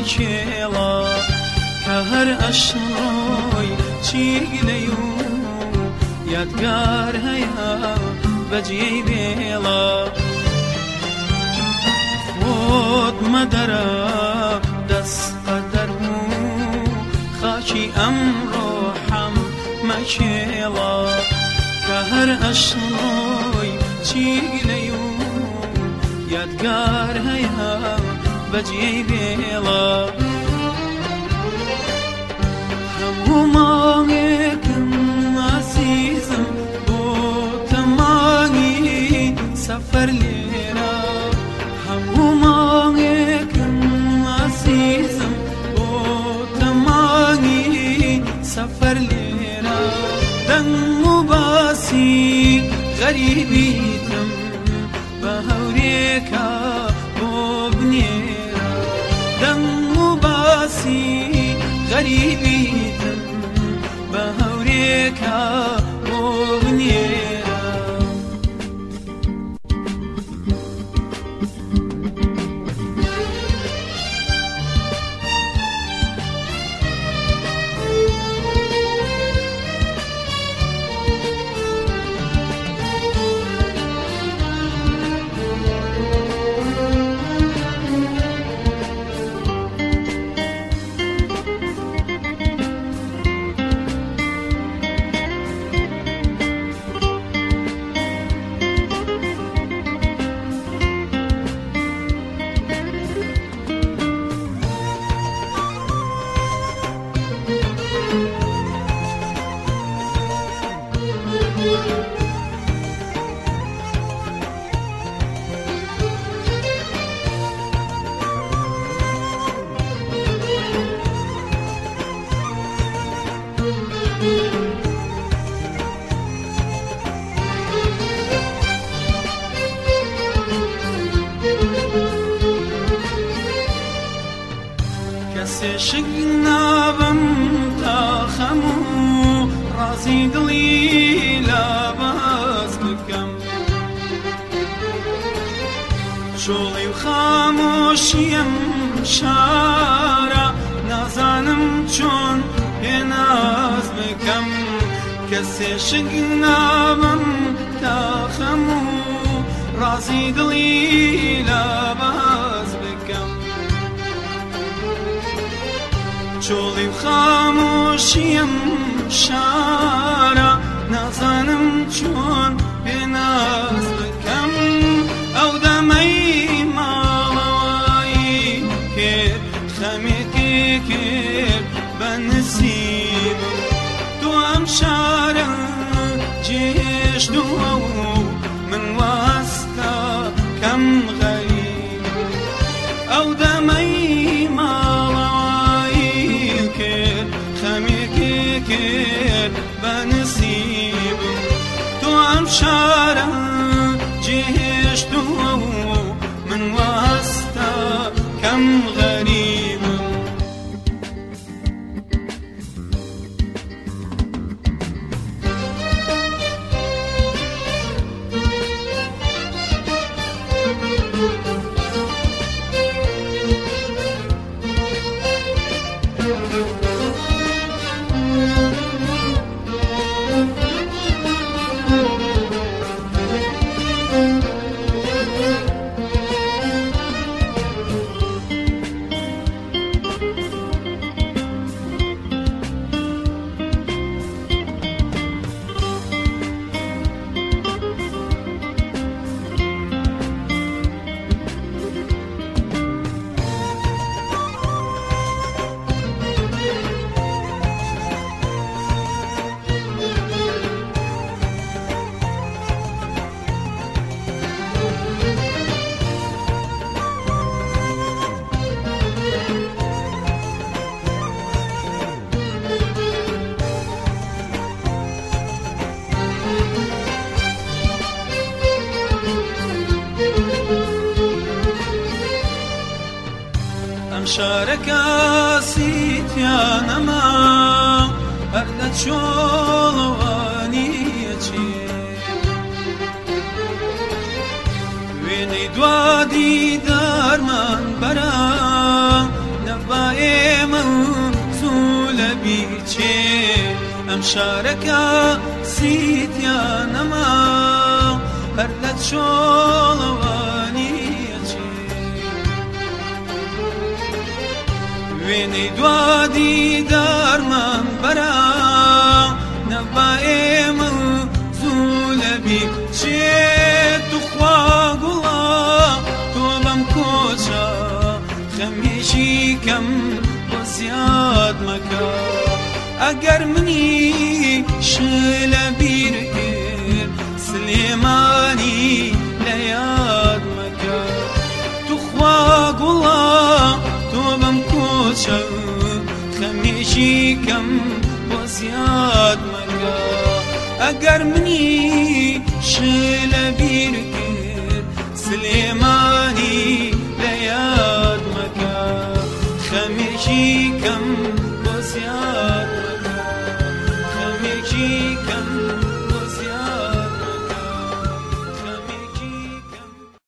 مەکێڵە کە هەر ئەشڕۆی چیگلەی و یادگار هەیە بەجێی بێڵە خۆت مەدەرە دەست قەدەر و خاکی ئەمڕۆ حەم مەکێڵە کە هەر ئەشڕۆی چیگلەی و یادگار هەیە بەجێی بێڵە هەموو ماڵێکم ئازیزم بۆ تەمانی سەفەر لێرە هەموو ماڵێکم ئازیزم بۆ تەمانی سەفەر لێرە دەنگ و باسی غەریبیتم بە هەورێکە بۆ بنێرە دەنگ و باسی غەریبیتم بە هەورێکە بۆ بنێرە کەسێشک نابم تا خەم و ڕازی دڵی لە باز بکەم چۆڵی و خامۆشیم شارە نازانم چۆن پێناز بکەم کەسێشک نابم تا خەم و ڕازی دڵی لە باز بکەم چۆڵی و خامۆشیم شارە نازانم چۆن پێناز بکەم ئەو دەمەی ماڵەوایی کرد خەمێکی کرد بە نسیبم تۆ ئەم شارە جێهێشتووە و من وەستە کەم غەریب ئەو دەمەی کرد بە نسیبم تۆ ئەم شارە جێهێشتووە و من وەستە کەم غەریبم شارەکە سیتیانەما هەر لە چۆڵەوانیەچێ وێنەی دوادی دارمان بەرە نەبا چێ ئەم شارەکە سیتیانەما هەر لە چۆڵەوانیەچێ وێنەی دوادی دارمان بەرە نەبا ئێمە زوو لەبی چێت و خوا گوڵا تۆ بەم کۆچە خەمیشی کەم بۆ زیاد مەکە ئەگەر منی شلە بیر کرد سلێمانی لە یاد مەکە تو خوا گوڵا تۆ بەم کۆچە خەمیشی کەم بۆ زیاد مەکە ئەگەر منی شلە بیر کرد سلێمانی